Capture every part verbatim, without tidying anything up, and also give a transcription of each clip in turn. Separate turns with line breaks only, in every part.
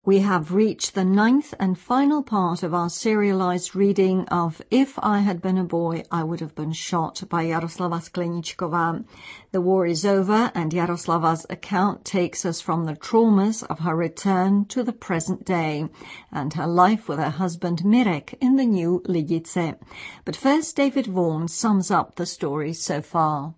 We have reached the ninth and final part of our serialized reading of If I Had Been a Boy, I Would Have Been Shot by Jaroslava Skleničková. The war is over and Jaroslava's account takes us from the traumas of her return to the present day and her life with her husband Mirek in the new Lidice. But first, David Vaughan sums up the story so far.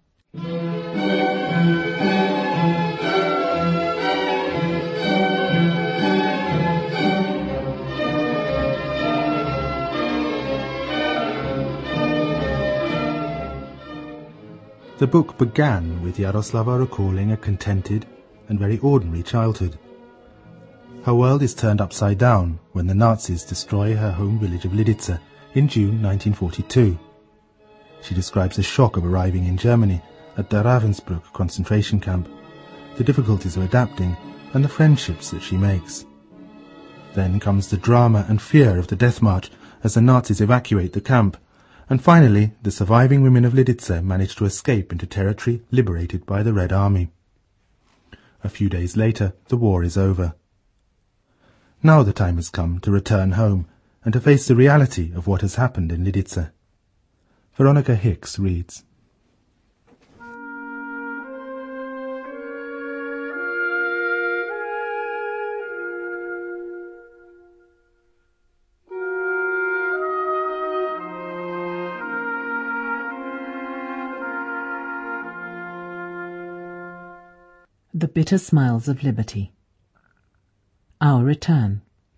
The book began with Jaroslava recalling a contented and very ordinary childhood. Her world is turned upside down when the Nazis destroy her home village of Lidice in June nineteen forty-two. She describes the shock of arriving in Germany at the Ravensbrück concentration camp, the difficulties of adapting, and the friendships that she makes. Then comes the drama and fear of the death march as the Nazis evacuate the camp, and finally the surviving women of Lidice manage to escape into territory liberated by the Red Army. A few days later, the war is over. Now the time has come to return home and to face the reality of what has happened in Lidice. Veronica Hicks reads.
The Bitter Smiles of Liberty. Our Return.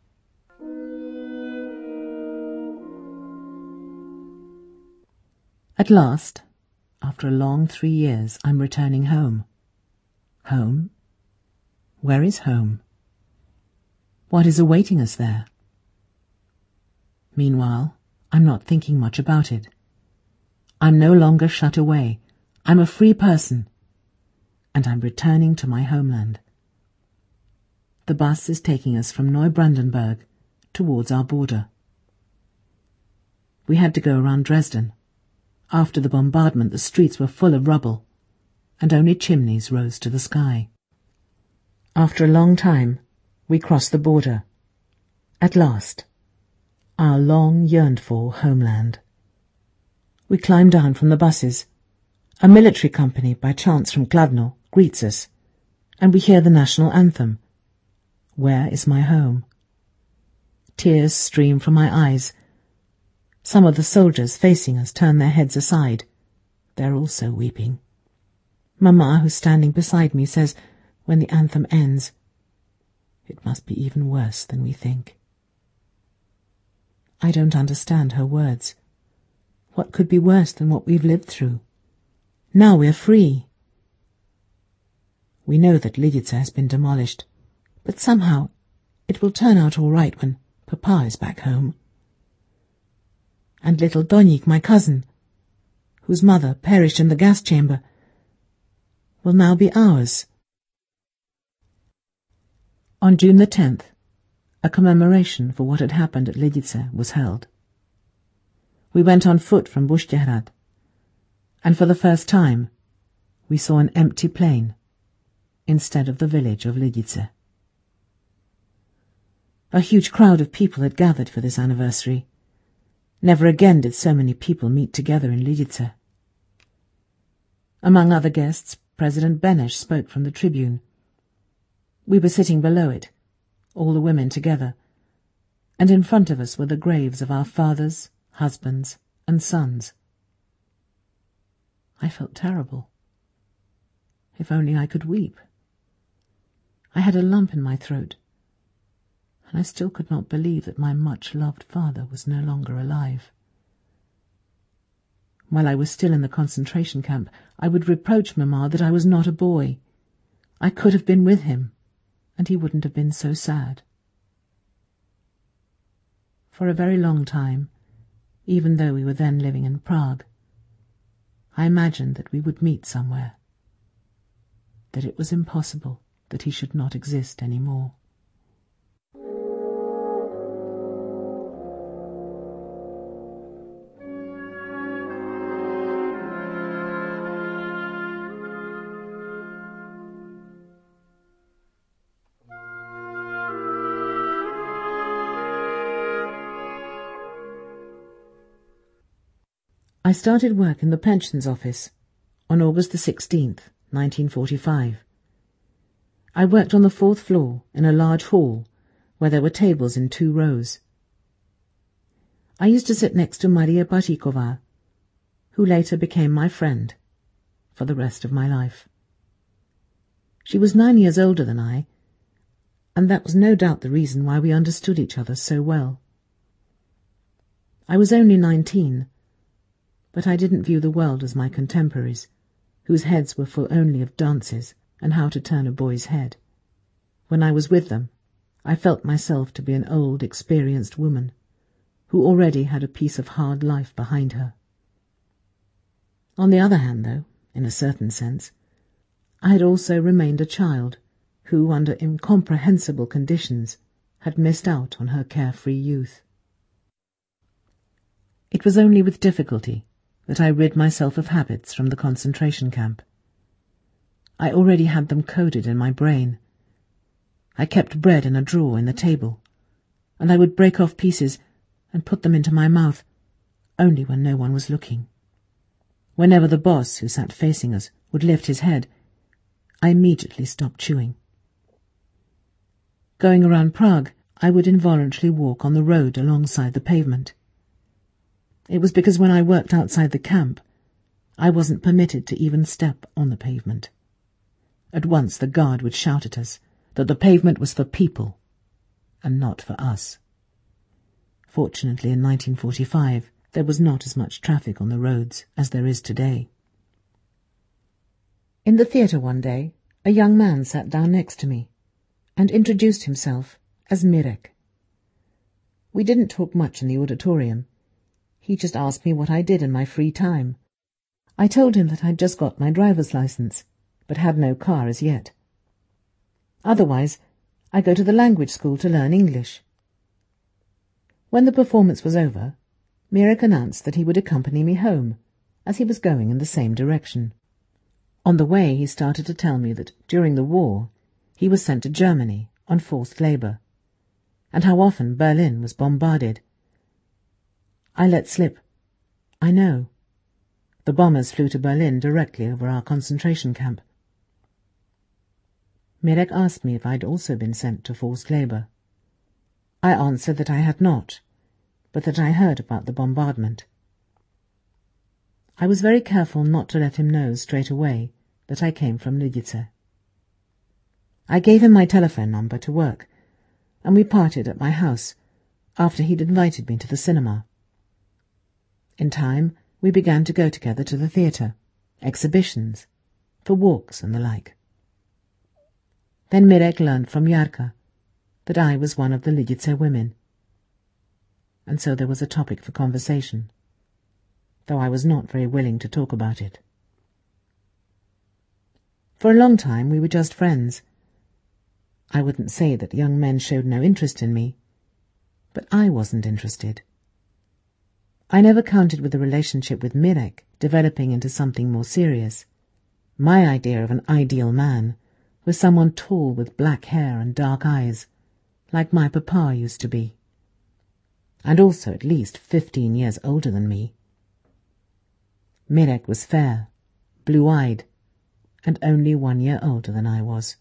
At last, after a long three years, I'm returning home. Home? Where is home? What is awaiting us there? Meanwhile, I'm not thinking much about it. I'm no longer shut away. I'm a free person. And I'm returning to my homeland. The bus is taking us from Neubrandenburg towards our border. We had to go around Dresden. After the bombardment, the streets were full of rubble, and only chimneys rose to the sky. After a long time, we crossed the border. At last, our long yearned-for homeland. We climb down from the buses. A military company, by chance from Kladno, greets us, and we hear the national anthem. Where is my home? Tears stream from my eyes. Some of the soldiers facing us turn their heads aside. They're also weeping. Mama, who's standing beside me, says, when the anthem ends, it must be even worse than we think. I don't understand her words. What could be worse than what we've lived through? Now we're free. We know that Lidice has been demolished, but somehow it will turn out all right when Papa is back home. And little Donik, my cousin, whose mother perished in the gas chamber, will now be ours. On June the tenth, a commemoration for what had happened at Lidice was held. We went on foot from Bushtyhrad, and for the first time we saw an empty plain instead of the village of Lidice. A huge crowd of people had gathered for this anniversary. Never again did so many people meet together in Lidice. Among other guests, President Beneš spoke from the tribune. We were sitting below it, all the women together, and in front of us were the graves of our fathers, husbands, and sons. I felt terrible. If only I could weep. I had a lump in my throat, and I still could not believe that my much-loved father was no longer alive. While I was still in the concentration camp, I would reproach Mamma that I was not a boy. I could have been with him, and he wouldn't have been so sad. For a very long time, even though we were then living in Prague, I imagined that we would meet somewhere, that it was impossible that he should not exist any more. I started work in the pensions office on August the sixteenth, nineteen forty-five. I worked on the fourth floor in a large hall where there were tables in two rows. I used to sit next to Maria Bartikova, who later became my friend for the rest of my life. She was nine years older than I, and that was no doubt the reason why we understood each other so well. I was only nineteen, but I didn't view the world as my contemporaries, whose heads were full only of dances and how to turn a boy's head. When I was with them, I felt myself to be an old, experienced woman, who already had a piece of hard life behind her. On the other hand, though, in a certain sense, I had also remained a child who, under incomprehensible conditions, had missed out on her carefree youth. It was only with difficulty that I rid myself of habits from the concentration camp. I already had them coded in my brain. I kept bread in a drawer in the table, and I would break off pieces and put them into my mouth, only when no one was looking. Whenever the boss, who sat facing us, would lift his head, I immediately stopped chewing. Going around Prague, I would involuntarily walk on the road alongside the pavement. It was because when I worked outside the camp, I wasn't permitted to even step on the pavement. At once the guard would shout at us that the pavement was for people and not for us. Fortunately, in nineteen forty-five, there was not as much traffic on the roads as there is today. In the theatre one day, a young man sat down next to me and introduced himself as Mirek. We didn't talk much in the auditorium. He just asked me what I did in my free time. I told him that I'd just got my driver's license, but had no car as yet. Otherwise, I go to the language school to learn English. When the performance was over, Mirek announced that he would accompany me home, as he was going in the same direction. On the way, he started to tell me that during the war, he was sent to Germany on forced labour, and how often Berlin was bombarded. I let slip. I know. The bombers flew to Berlin directly over our concentration camp. Mirek asked me if I'd also been sent to forced labour. I answered that I had not, but that I heard about the bombardment. I was very careful not to let him know straight away that I came from Lidice. I gave him my telephone number to work, and we parted at my house after he'd invited me to the cinema. In time, we began to go together to the theatre, exhibitions, for walks and the like. Then Mirek learned from Yarka that I was one of the Lidice women, and so there was a topic for conversation, though I was not very willing to talk about it. For a long time we were just friends. I wouldn't say that young men showed no interest in me, but I wasn't interested. I never counted with the relationship with Mirek developing into something more serious. My idea of an ideal man was someone tall with black hair and dark eyes, like my papa used to be, and also at least fifteen years older than me. Mirek was fair, blue-eyed, and only one year older than I was.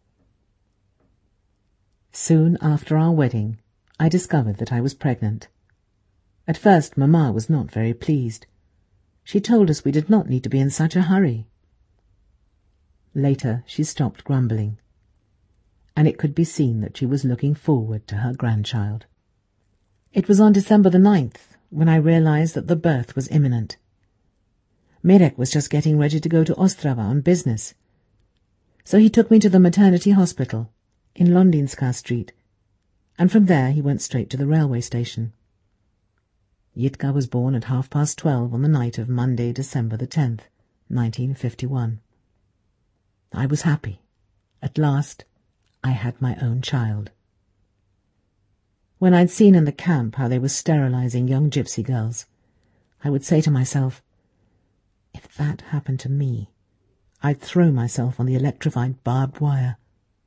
Soon after our wedding, I discovered that I was pregnant. At first, Mamma was not very pleased. She told us we did not need to be in such a hurry. Later, she stopped grumbling, and it could be seen that she was looking forward to her grandchild. It was on December the ninth when I realized that the birth was imminent. Mirek was just getting ready to go to Ostrava on business, so he took me to the maternity hospital in Londinska Street, and from there he went straight to the railway station. Yitka was born at half past twelve on the night of Monday, December the tenth, nineteen fifty-one. I was happy. At last, I had my own child. When I'd seen in the camp how they were sterilizing young gypsy girls, I would say to myself, if that happened to me, I'd throw myself on the electrified barbed wire.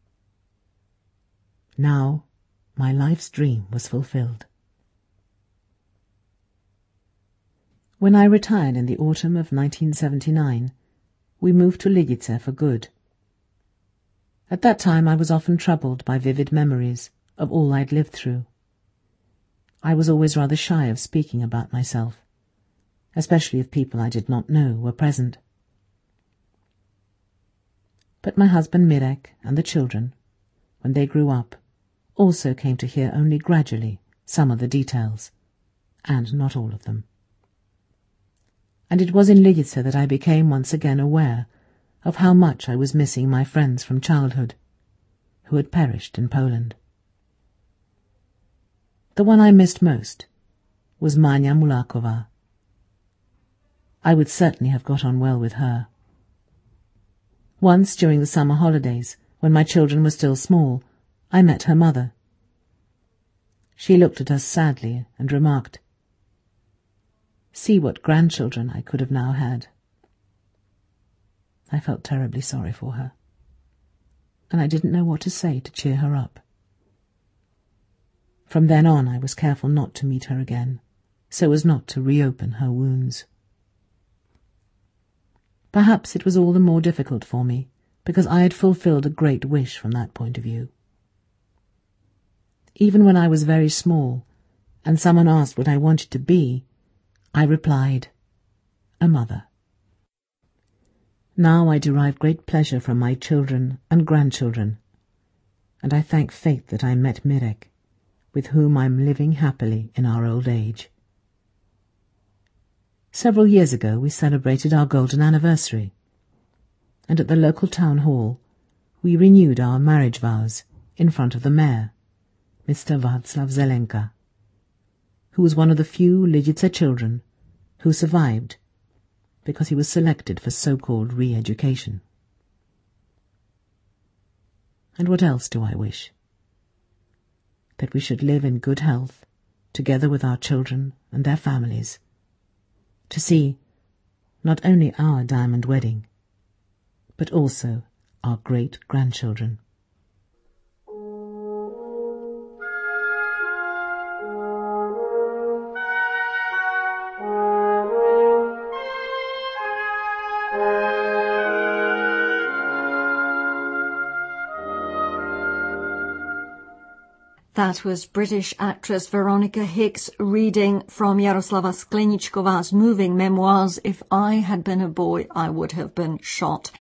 Now, my life's dream was fulfilled. When I retired in the autumn of nineteen seventy-nine, we moved to Lidice for good. At that time I was often troubled by vivid memories of all I'd lived through. I was always rather shy of speaking about myself, especially if people I did not know were present. But my husband Mirek and the children, when they grew up, also came to hear only gradually some of the details, and not all of them. And it was in Lidice that I became once again aware of how much I was missing my friends from childhood, who had perished in Poland. The one I missed most was Mania Mulakova. I would certainly have got on well with her. Once, during the summer holidays, when my children were still small, I met her mother. She looked at us sadly and remarked, "See what grandchildren I could have now had." I felt terribly sorry for her, and I didn't know what to say to cheer her up. From then on I was careful not to meet her again, so as not to reopen her wounds. Perhaps it was all the more difficult for me because I had fulfilled a great wish from that point of view. Even when I was very small, and someone asked what I wanted to be, I replied, "A mother." Now I derive great pleasure from my children and grandchildren, and I thank fate that I met Mirek, with whom I am living happily in our old age. Several years ago we celebrated our golden anniversary, and at the local town hall we renewed our marriage vows in front of the mayor, Mister Václav Zelenka, who was one of the few Lidice children who survived because he was selected for so-called re-education. And what else do I wish? That we should live in good health, together with our children and their families, to see not only our diamond wedding, but also our great-grandchildren.
That was British actress Veronica Hicks reading from Jaroslava Skleničkova's moving memoirs, If I Had Been a Boy, I Would Have Been Shot.